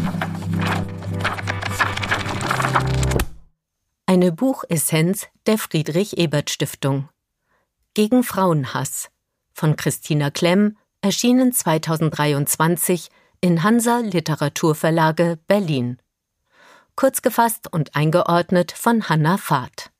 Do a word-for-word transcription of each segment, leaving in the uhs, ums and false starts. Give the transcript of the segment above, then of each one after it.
Eine Buchessenz der Friedrich-Ebert-Stiftung. Gegen Frauenhass von Christina Klemm, erschienen zweitausenddreiundzwanzig in Hansa Literaturverlage Berlin. Kurz gefasst und eingeordnet von Hanna Fahrt.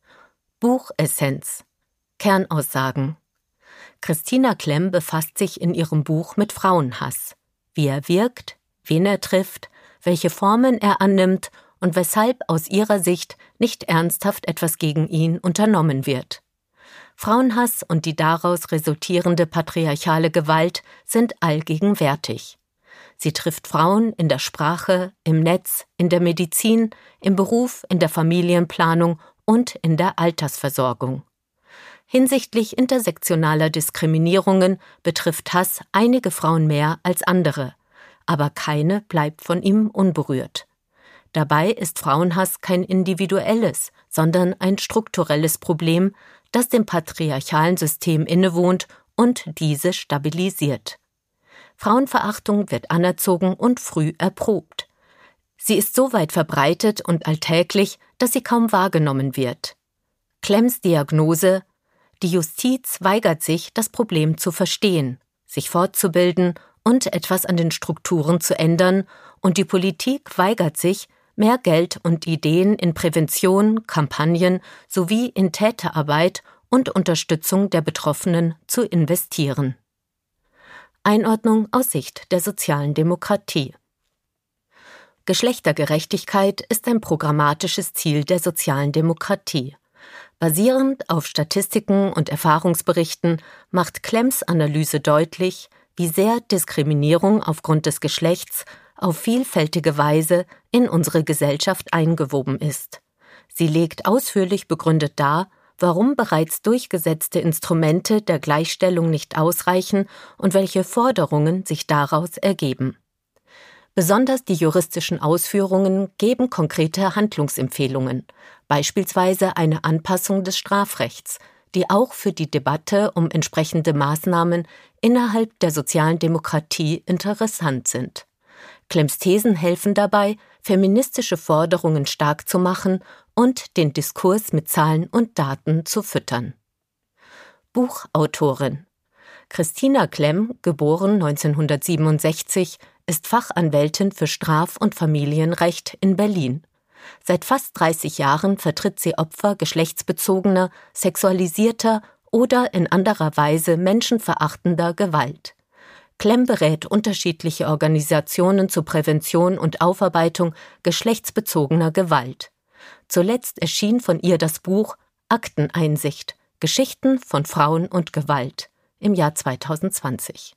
Buchessenz. Kernaussagen. Christina Klemm befasst sich in ihrem Buch mit Frauenhass. Wie er wirkt, wen er trifft, welche Formen er annimmt und weshalb aus ihrer Sicht nicht ernsthaft etwas gegen ihn unternommen wird. Frauenhass und die daraus resultierende patriarchale Gewalt sind allgegenwärtig. Sie trifft Frauen in der Sprache, im Netz, in der Medizin, im Beruf, in der Familienplanung und in der Altersversorgung. Hinsichtlich intersektionaler Diskriminierungen betrifft Hass einige Frauen mehr als andere, aber keine bleibt von ihm unberührt. Dabei ist Frauenhass kein individuelles, sondern ein strukturelles Problem, das dem patriarchalen System innewohnt und diese stabilisiert. Frauenverachtung wird anerzogen und früh erprobt. Sie ist so weit verbreitet und alltäglich, dass sie kaum wahrgenommen wird. Klemms Diagnose: Die Justiz weigert sich, das Problem zu verstehen, sich fortzubilden und etwas an den Strukturen zu ändern, und die Politik weigert sich, mehr Geld und Ideen in Prävention, Kampagnen sowie in Täterarbeit und Unterstützung der Betroffenen zu investieren. Einordnung aus Sicht der sozialen Demokratie. Geschlechtergerechtigkeit ist ein programmatisches Ziel der sozialen Demokratie. Basierend auf Statistiken und Erfahrungsberichten macht Klemms Analyse deutlich, wie sehr Diskriminierung aufgrund des Geschlechts auf vielfältige Weise in unsere Gesellschaft eingewoben ist. Sie legt ausführlich begründet dar, warum bereits durchgesetzte Instrumente der Gleichstellung nicht ausreichen und welche Forderungen sich daraus ergeben. Besonders die juristischen Ausführungen geben konkrete Handlungsempfehlungen, beispielsweise eine Anpassung des Strafrechts, die auch für die Debatte um entsprechende Maßnahmen innerhalb der sozialen Demokratie interessant sind. Klemms Thesen helfen dabei, feministische Forderungen stark zu machen und den Diskurs mit Zahlen und Daten zu füttern. Buchautorin Christina Klemm, geboren neunzehnhundertsiebenundsechzig, ist Fachanwältin für Straf- und Familienrecht in Berlin. Seit fast dreißig Jahren vertritt sie Opfer geschlechtsbezogener, sexualisierter oder in anderer Weise menschenverachtender Gewalt. Klemm berät unterschiedliche Organisationen zur Prävention und Aufarbeitung geschlechtsbezogener Gewalt. Zuletzt erschien von ihr das Buch Akteneinsicht – Geschichten von Frauen und Gewalt im Jahr zweitausendzwanzig.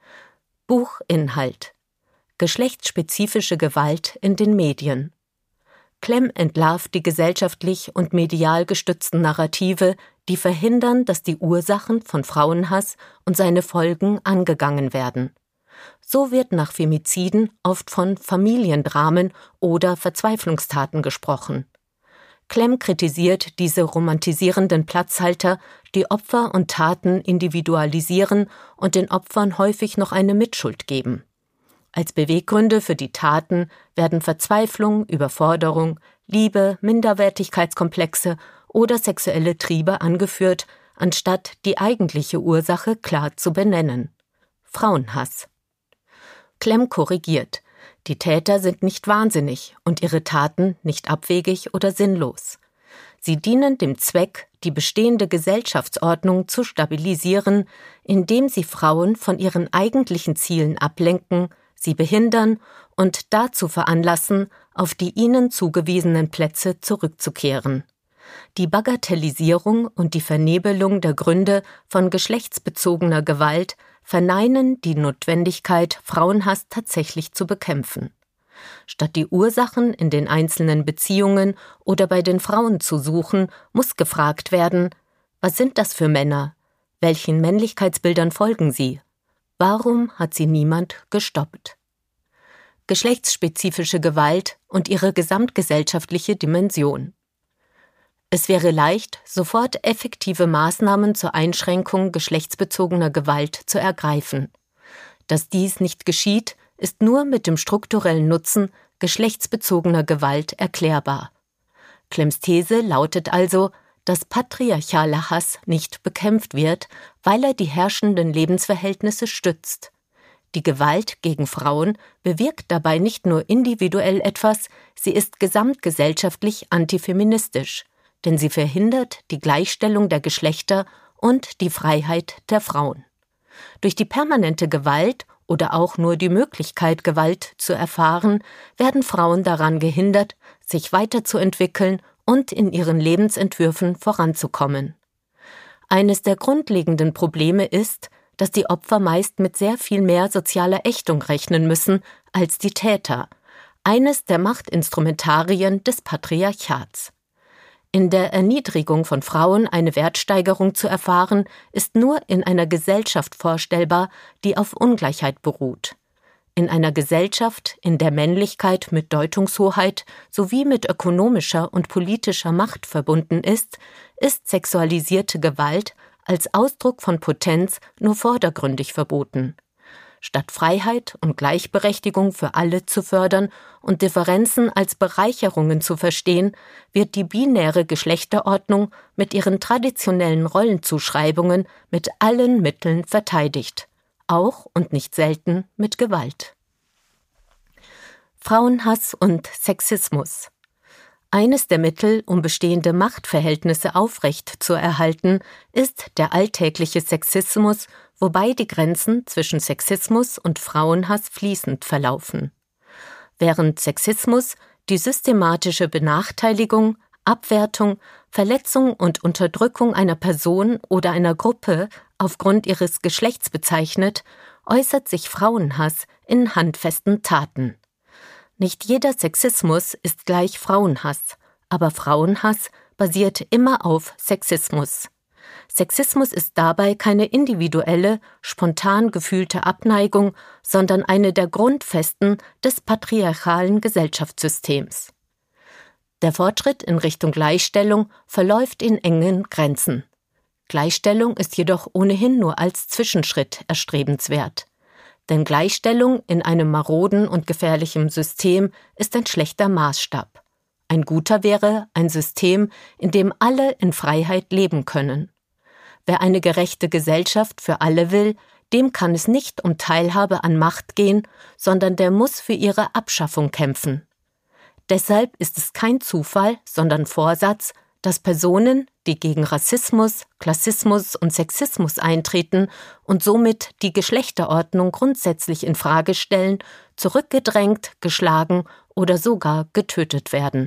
Buchinhalt: Geschlechtsspezifische Gewalt in den Medien. Klemm entlarvt die gesellschaftlich und medial gestützten Narrative, die verhindern, dass die Ursachen von Frauenhass und seine Folgen angegangen werden. So wird nach Femiziden oft von Familiendramen oder Verzweiflungstaten gesprochen. Klemm kritisiert diese romantisierenden Platzhalter, die Opfer und Taten individualisieren und den Opfern häufig noch eine Mitschuld geben. Als Beweggründe für die Taten werden Verzweiflung, Überforderung, Liebe, Minderwertigkeitskomplexe oder sexuelle Triebe angeführt, anstatt die eigentliche Ursache klar zu benennen: Frauenhass. Klemm korrigiert: Die Täter sind nicht wahnsinnig und ihre Taten nicht abwegig oder sinnlos. Sie dienen dem Zweck, die bestehende Gesellschaftsordnung zu stabilisieren, indem sie Frauen von ihren eigentlichen Zielen ablenken, sie behindern und dazu veranlassen, auf die ihnen zugewiesenen Plätze zurückzukehren. Die Bagatellisierung und die Vernebelung der Gründe von geschlechtsbezogener Gewalt verneinen die Notwendigkeit, Frauenhass tatsächlich zu bekämpfen. Statt die Ursachen in den einzelnen Beziehungen oder bei den Frauen zu suchen, muss gefragt werden: Was sind das für Männer? Welchen Männlichkeitsbildern folgen sie? Warum hat sie niemand gestoppt? Geschlechtsspezifische Gewalt und ihre gesamtgesellschaftliche Dimension. Es wäre leicht, sofort effektive Maßnahmen zur Einschränkung geschlechtsbezogener Gewalt zu ergreifen. Dass dies nicht geschieht, ist nur mit dem strukturellen Nutzen geschlechtsbezogener Gewalt erklärbar. Klemms These lautet also, dass patriarchaler Hass nicht bekämpft wird, weil er die herrschenden Lebensverhältnisse stützt. Die Gewalt gegen Frauen bewirkt dabei nicht nur individuell etwas, sie ist gesamtgesellschaftlich antifeministisch, denn sie verhindert die Gleichstellung der Geschlechter und die Freiheit der Frauen. Durch die permanente Gewalt oder auch nur die Möglichkeit, Gewalt zu erfahren, werden Frauen daran gehindert, sich weiterzuentwickeln und in ihren Lebensentwürfen voranzukommen. Eines der grundlegenden Probleme ist, dass die Opfer meist mit sehr viel mehr sozialer Ächtung rechnen müssen als die Täter, eines der Machtinstrumentarien des Patriarchats. In der Erniedrigung von Frauen eine Wertsteigerung zu erfahren, ist nur in einer Gesellschaft vorstellbar, die auf Ungleichheit beruht. In einer Gesellschaft, in der Männlichkeit mit Deutungshoheit sowie mit ökonomischer und politischer Macht verbunden ist, ist sexualisierte Gewalt als Ausdruck von Potenz nur vordergründig verboten. Statt Freiheit und Gleichberechtigung für alle zu fördern und Differenzen als Bereicherungen zu verstehen, wird die binäre Geschlechterordnung mit ihren traditionellen Rollenzuschreibungen mit allen Mitteln verteidigt, auch und nicht selten mit Gewalt. Frauenhass und Sexismus. Eines der Mittel, um bestehende Machtverhältnisse aufrecht zu erhalten, ist der alltägliche Sexismus, wobei die Grenzen zwischen Sexismus und Frauenhass fließend verlaufen. Während Sexismus die systematische Benachteiligung, Abwertung, Verletzung und Unterdrückung einer Person oder einer Gruppe aufgrund ihres Geschlechts bezeichnet, äußert sich Frauenhass in handfesten Taten. Nicht jeder Sexismus ist gleich Frauenhass, aber Frauenhass basiert immer auf Sexismus. Sexismus ist dabei keine individuelle, spontan gefühlte Abneigung, sondern eine der Grundfesten des patriarchalen Gesellschaftssystems. Der Fortschritt in Richtung Gleichstellung verläuft in engen Grenzen. Gleichstellung ist jedoch ohnehin nur als Zwischenschritt erstrebenswert. Denn Gleichstellung in einem maroden und gefährlichen System ist ein schlechter Maßstab. Ein guter wäre ein System, in dem alle in Freiheit leben können. Wer eine gerechte Gesellschaft für alle will, dem kann es nicht um Teilhabe an Macht gehen, sondern der muss für ihre Abschaffung kämpfen. Deshalb ist es kein Zufall, sondern Vorsatz, dass Personen, die gegen Rassismus, Klassismus und Sexismus eintreten und somit die Geschlechterordnung grundsätzlich in Frage stellen, zurückgedrängt, geschlagen oder sogar getötet werden.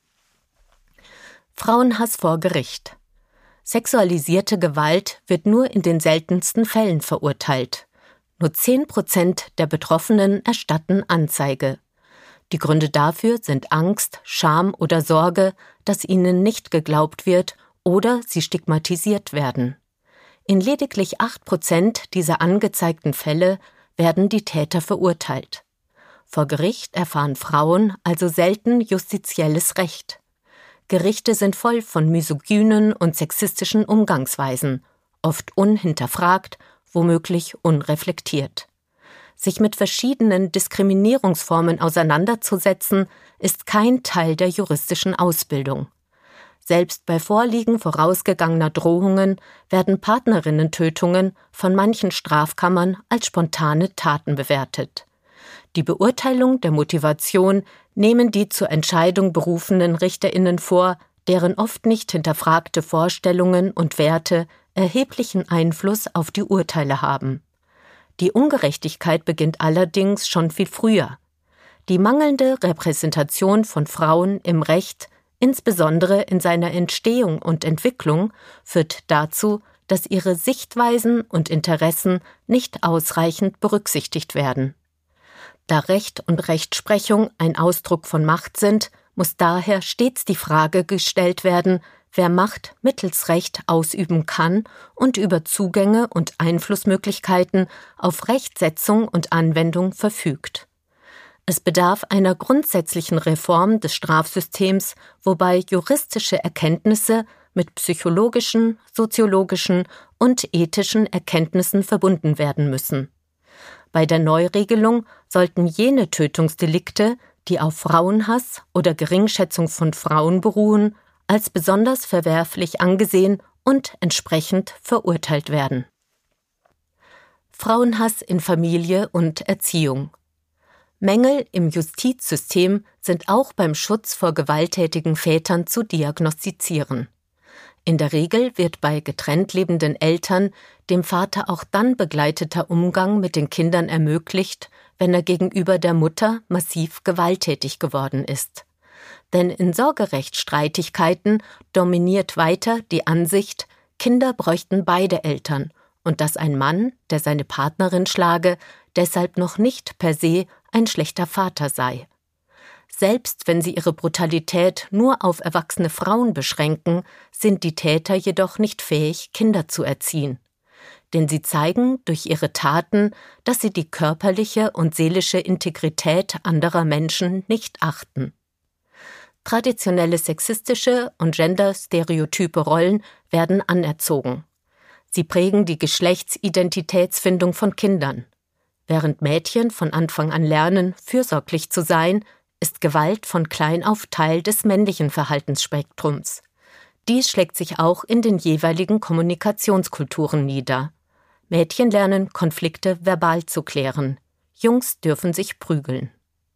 Frauenhass vor Gericht. Sexualisierte Gewalt wird nur in den seltensten Fällen verurteilt. Nur zehn Prozent der Betroffenen erstatten Anzeige. Die Gründe dafür sind Angst, Scham oder Sorge, dass ihnen nicht geglaubt wird oder sie stigmatisiert werden. In lediglich acht Prozent dieser angezeigten Fälle werden die Täter verurteilt. Vor Gericht erfahren Frauen also selten justizielles Recht. Gerichte sind voll von misogynen und sexistischen Umgangsweisen, oft unhinterfragt, womöglich unreflektiert. Sich mit verschiedenen Diskriminierungsformen auseinanderzusetzen, ist kein Teil der juristischen Ausbildung. Selbst bei Vorliegen vorausgegangener Drohungen werden Partnerinnentötungen von manchen Strafkammern als spontane Taten bewertet. Die Beurteilung der Motivation nehmen die zur Entscheidung berufenen RichterInnen vor, deren oft nicht hinterfragte Vorstellungen und Werte erheblichen Einfluss auf die Urteile haben. Die Ungerechtigkeit beginnt allerdings schon viel früher. Die mangelnde Repräsentation von Frauen im Recht, insbesondere in seiner Entstehung und Entwicklung, führt dazu, dass ihre Sichtweisen und Interessen nicht ausreichend berücksichtigt werden. Da Recht und Rechtsprechung ein Ausdruck von Macht sind, muss daher stets die Frage gestellt werden, wer Macht mittels Recht ausüben kann und über Zugänge und Einflussmöglichkeiten auf Rechtsetzung und Anwendung verfügt. Es bedarf einer grundsätzlichen Reform des Strafsystems, wobei juristische Erkenntnisse mit psychologischen, soziologischen und ethischen Erkenntnissen verbunden werden müssen. Bei der Neuregelung sollten jene Tötungsdelikte, die auf Frauenhass oder Geringschätzung von Frauen beruhen, als besonders verwerflich angesehen und entsprechend verurteilt werden. Frauenhass in Familie und Erziehung. Mängel im Justizsystem sind auch beim Schutz vor gewalttätigen Vätern zu diagnostizieren. In der Regel wird bei getrennt lebenden Eltern dem Vater auch dann begleiteter Umgang mit den Kindern ermöglicht, wenn er gegenüber der Mutter massiv gewalttätig geworden ist. Denn in Sorgerechtsstreitigkeiten dominiert weiter die Ansicht, Kinder bräuchten beide Eltern und dass ein Mann, der seine Partnerin schlage, deshalb noch nicht per se ein schlechter Vater sei. Selbst wenn sie ihre Brutalität nur auf erwachsene Frauen beschränken, sind die Täter jedoch nicht fähig, Kinder zu erziehen. Denn sie zeigen durch ihre Taten, dass sie die körperliche und seelische Integrität anderer Menschen nicht achten. Traditionelle sexistische und genderstereotype Rollen werden anerzogen. Sie prägen die Geschlechtsidentitätsfindung von Kindern. Während Mädchen von Anfang an lernen, fürsorglich zu sein, ist Gewalt von klein auf Teil des männlichen Verhaltensspektrums. Dies schlägt sich auch in den jeweiligen Kommunikationskulturen nieder. Mädchen lernen, Konflikte verbal zu klären. Jungs dürfen sich prügeln.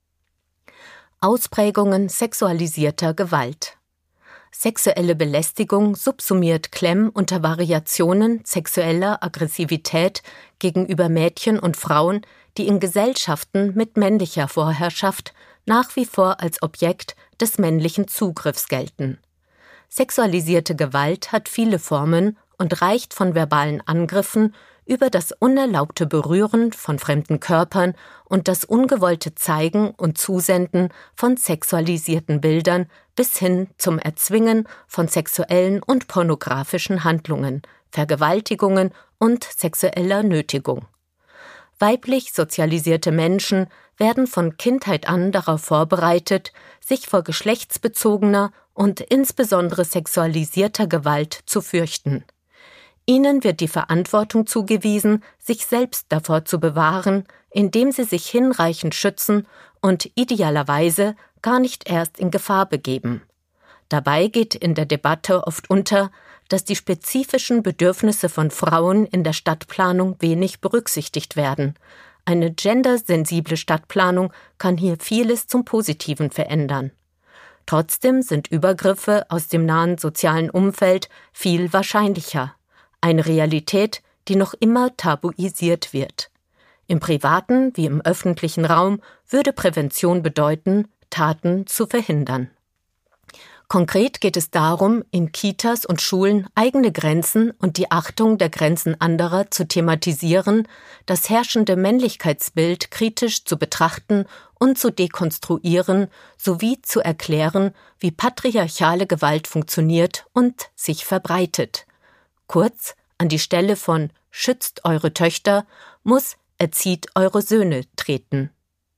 Ausprägungen sexualisierter Gewalt. Sexuelle Belästigung subsumiert Klemm unter Variationen sexueller Aggressivität gegenüber Mädchen und Frauen, die in Gesellschaften mit männlicher Vorherrschaft nach wie vor als Objekt des männlichen Zugriffs gelten. Sexualisierte Gewalt hat viele Formen und reicht von verbalen Angriffen über das unerlaubte Berühren von fremden Körpern und das ungewollte Zeigen und Zusenden von sexualisierten Bildern bis hin zum Erzwingen von sexuellen und pornografischen Handlungen, Vergewaltigungen und sexueller Nötigung. Weiblich sozialisierte Menschen werden von Kindheit an darauf vorbereitet, sich vor geschlechtsbezogener und insbesondere sexualisierter Gewalt zu fürchten. Ihnen wird die Verantwortung zugewiesen, sich selbst davor zu bewahren, indem sie sich hinreichend schützen und idealerweise gar nicht erst in Gefahr begeben. Dabei geht in der Debatte oft unter, dass die spezifischen Bedürfnisse von Frauen in der Stadtplanung wenig berücksichtigt werden. Eine gendersensible Stadtplanung kann hier vieles zum Positiven verändern. Trotzdem sind Übergriffe aus dem nahen sozialen Umfeld viel wahrscheinlicher. Eine Realität, die noch immer tabuisiert wird. Im privaten wie im öffentlichen Raum würde Prävention bedeuten, Taten zu verhindern. Konkret geht es darum, in Kitas und Schulen eigene Grenzen und die Achtung der Grenzen anderer zu thematisieren, das herrschende Männlichkeitsbild kritisch zu betrachten und zu dekonstruieren, sowie zu erklären, wie patriarchale Gewalt funktioniert und sich verbreitet. Kurz, an die Stelle von »Schützt eure Töchter« muss »Erzieht eure Söhne« treten.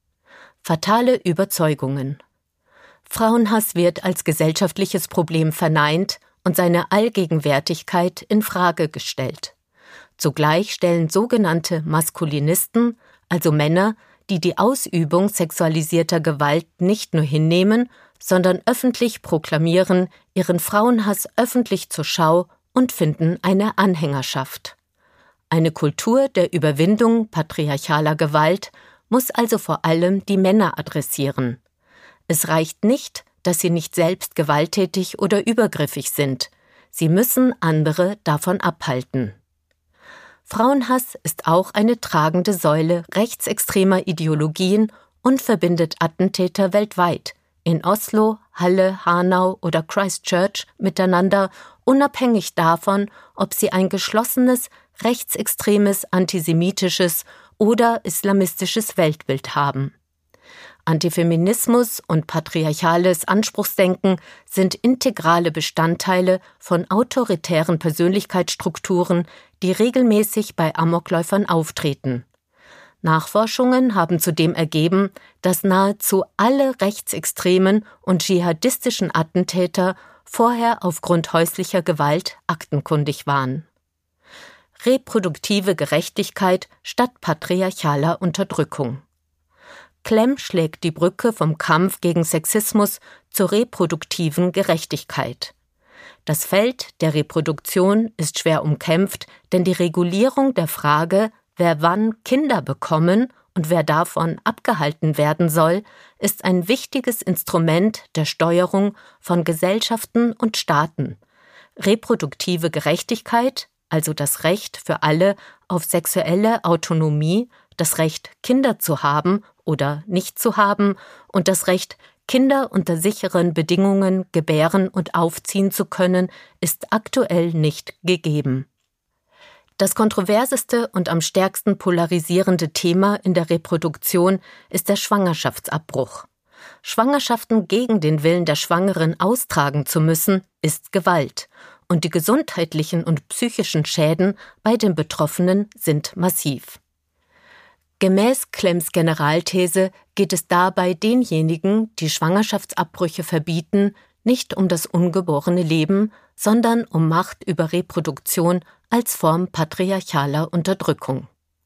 Fatale Überzeugungen. Frauenhass wird als gesellschaftliches Problem verneint und seine Allgegenwärtigkeit in Frage gestellt. Zugleich stellen sogenannte Maskulinisten, also Männer, die die Ausübung sexualisierter Gewalt nicht nur hinnehmen, sondern öffentlich proklamieren, ihren Frauenhass öffentlich zur Schau und finden eine Anhängerschaft. Eine Kultur der Überwindung patriarchaler Gewalt muss also vor allem die Männer adressieren. Es reicht nicht, dass sie nicht selbst gewalttätig oder übergriffig sind. Sie müssen andere davon abhalten. Frauenhass ist auch eine tragende Säule rechtsextremer Ideologien und verbindet Attentäter weltweit, in Oslo, Halle, Hanau oder Christchurch miteinander, unabhängig davon, ob sie ein geschlossenes, rechtsextremes, antisemitisches oder islamistisches Weltbild haben. Antifeminismus und patriarchales Anspruchsdenken sind integrale Bestandteile von autoritären Persönlichkeitsstrukturen, die regelmäßig bei Amokläufern auftreten. Nachforschungen haben zudem ergeben, dass nahezu alle rechtsextremen und dschihadistischen Attentäter vorher aufgrund häuslicher Gewalt aktenkundig waren. Reproduktive Gerechtigkeit statt patriarchaler Unterdrückung. Clem schlägt die Brücke vom Kampf gegen Sexismus zur reproduktiven Gerechtigkeit. Das Feld der Reproduktion ist schwer umkämpft, denn die Regulierung der Frage, wer wann Kinder bekommen und wer davon abgehalten werden soll, ist ein wichtiges Instrument der Steuerung von Gesellschaften und Staaten. Reproduktive Gerechtigkeit, also das Recht für alle auf sexuelle Autonomie, das Recht, Kinder zu haben oder nicht zu haben und das Recht, Kinder unter sicheren Bedingungen gebären und aufziehen zu können, ist aktuell nicht gegeben. Das kontroverseste und am stärksten polarisierende Thema in der Reproduktion ist der Schwangerschaftsabbruch. Schwangerschaften gegen den Willen der Schwangeren austragen zu müssen, ist Gewalt, und die gesundheitlichen und psychischen Schäden bei den Betroffenen sind massiv. Gemäß Clems Generalthese geht es dabei denjenigen, die Schwangerschaftsabbrüche verbieten, nicht um das ungeborene Leben, sondern um Macht über Reproduktion als Form patriarchaler Unterdrückung.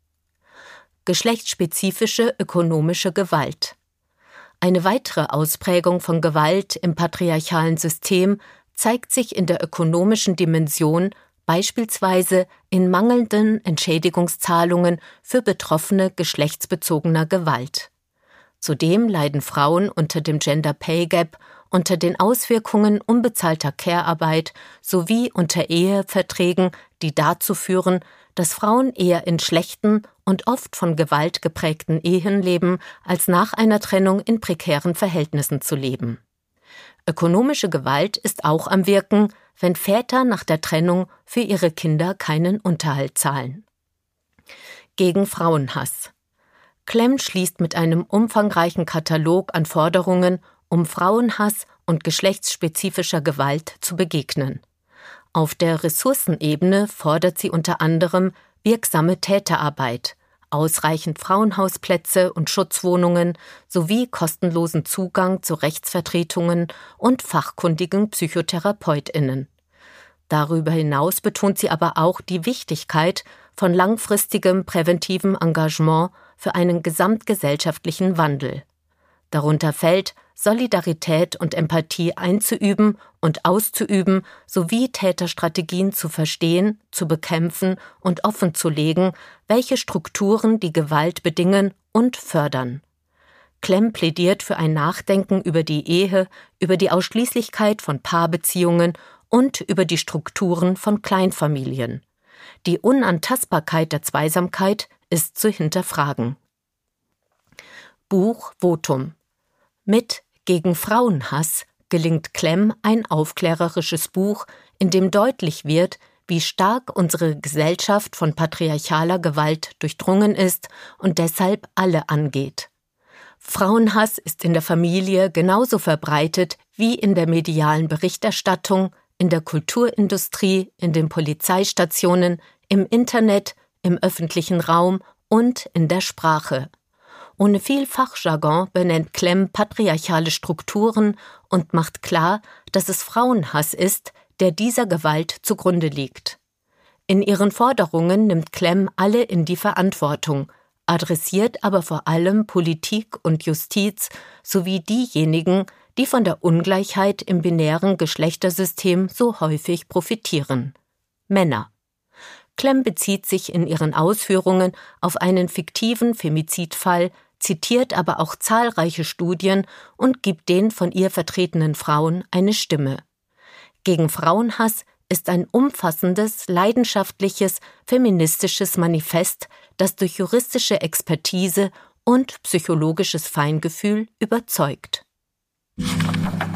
Geschlechtsspezifische ökonomische Gewalt. Eine weitere Ausprägung von Gewalt im patriarchalen System zeigt sich in der ökonomischen Dimension, beispielsweise in mangelnden Entschädigungszahlungen für Betroffene geschlechtsbezogener Gewalt. Zudem leiden Frauen unter dem Gender Pay Gap, unter den Auswirkungen unbezahlter Care-Arbeit sowie unter Eheverträgen, die dazu führen, dass Frauen eher in schlechten und oft von Gewalt geprägten Ehen leben, als nach einer Trennung in prekären Verhältnissen zu leben. Ökonomische Gewalt ist auch am Wirken, wenn Väter nach der Trennung für ihre Kinder keinen Unterhalt zahlen. Gegen Frauenhass. Clem schließt mit einem umfangreichen Katalog an Forderungen, um Frauenhass und geschlechtsspezifischer Gewalt zu begegnen. Auf der Ressourcenebene fordert sie unter anderem wirksame Täterarbeit, ausreichend Frauenhausplätze und Schutzwohnungen sowie kostenlosen Zugang zu Rechtsvertretungen und fachkundigen PsychotherapeutInnen. Darüber hinaus betont sie aber auch die Wichtigkeit von langfristigem präventivem Engagement für einen gesamtgesellschaftlichen Wandel. Darunter fällt, Solidarität und Empathie einzuüben und auszuüben sowie Täterstrategien zu verstehen, zu bekämpfen und offenzulegen, welche Strukturen die Gewalt bedingen und fördern. Clem plädiert für ein Nachdenken über die Ehe, über die Ausschließlichkeit von Paarbeziehungen und über die Strukturen von Kleinfamilien. Die Unantastbarkeit der Zweisamkeit ist zu hinterfragen. Buch Votum. Mit Gegen Frauenhass gelingt Clem ein aufklärerisches Buch, in dem deutlich wird, wie stark unsere Gesellschaft von patriarchaler Gewalt durchdrungen ist und deshalb alle angeht. Frauenhass ist in der Familie genauso verbreitet wie in der medialen Berichterstattung, in der Kulturindustrie, in den Polizeistationen, im Internet, im öffentlichen Raum und in der Sprache. Ohne viel Fachjargon benennt Clem patriarchale Strukturen und macht klar, dass es Frauenhass ist, der dieser Gewalt zugrunde liegt. In ihren Forderungen nimmt Clem alle in die Verantwortung, adressiert aber vor allem Politik und Justiz sowie diejenigen, die von der Ungleichheit im binären Geschlechtersystem so häufig profitieren: Männer. Clem bezieht sich in ihren Ausführungen auf einen fiktiven Femizidfall, zitiert aber auch zahlreiche Studien und gibt den von ihr vertretenen Frauen eine Stimme. Gegen Frauenhass ist ein umfassendes, leidenschaftliches, feministisches Manifest, das durch juristische Expertise und psychologisches Feingefühl überzeugt.